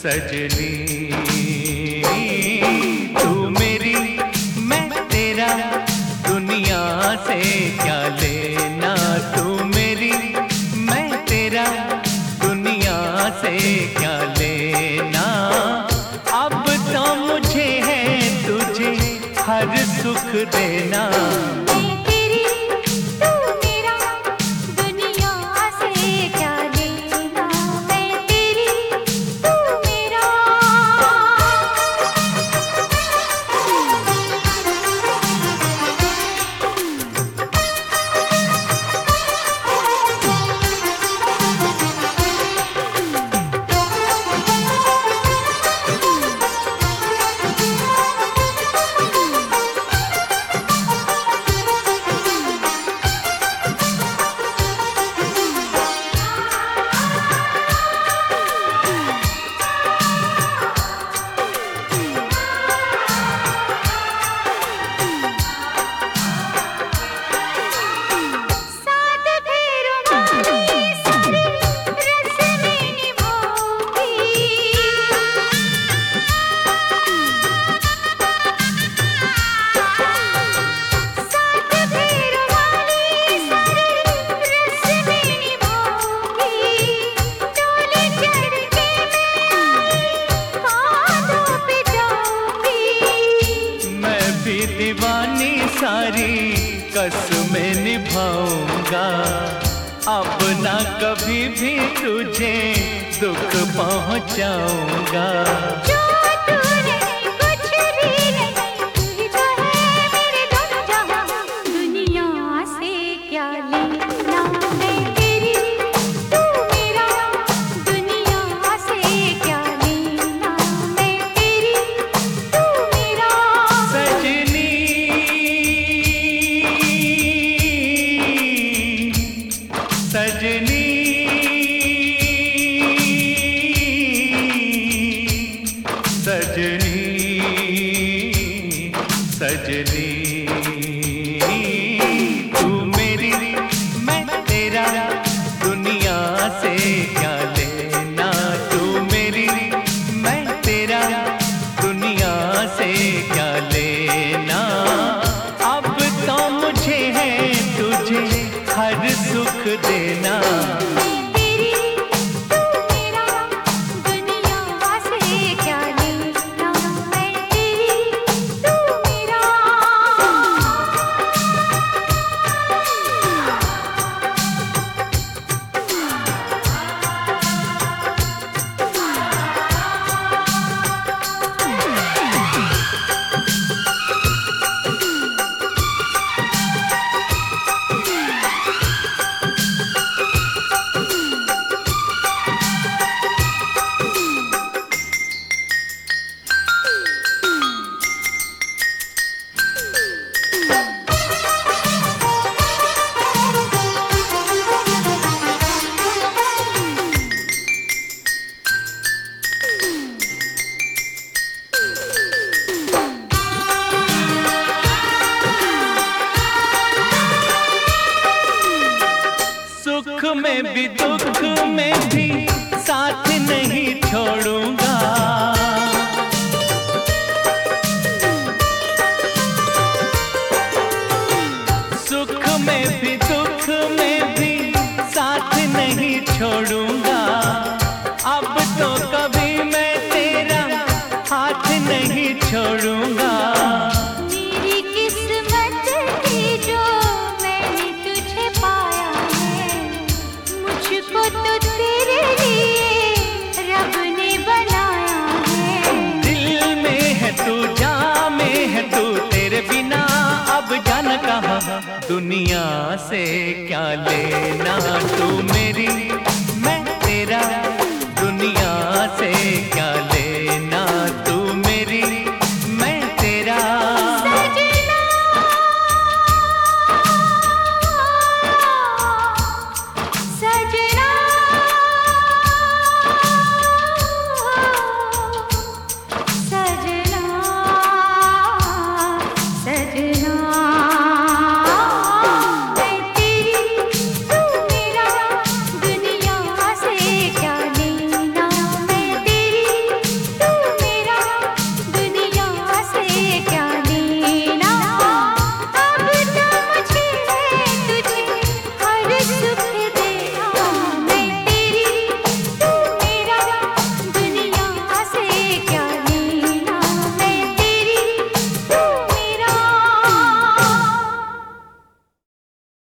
सजनी तू मेरी मैं तेरा, दुनिया से क्या लेना। तू मेरी मैं तेरा, दुनिया से क्या लेना। अब तो मुझे है तुझे हर सुख देना। दीवानी सारी कसमें निभाऊंगा। अब ना कभी भी तुझे दुख पहुंचाऊंगा। जो तू नहीं कुछ भी नहीं, तू ही तो है मेरे दोनों जहां। दुनिया से क्या लेना, मैं तेरी तू मेरा। दुनिया से क्या लेना, मैं तेरी तू मेरा। सजनी सजनी सजनी सजनी तू मेरी मैं तेरा, दुनिया से क्या लेना। तू मेरी मैं तेरा, दुनिया से क्या लेना। अब तो मुझे है तुझे हर सुख देना। सुख में भी दुख में भी साथ नहीं छोड़ूंगा। सुख में भी दुख में भी साथ नहीं छोड़ूंगा। अब तो कभी मैं तेरा हाथ नहीं छोड़ूंगा। मेरी किस्मत थी जो मैंने तुझे पाया है। मुझको तो तेरे लिए रब ने बनाया है। दिल में है तू, जान में है तू, तेरे बिना अब जान कहाँ। दुनिया से क्या लेना। तू मेरी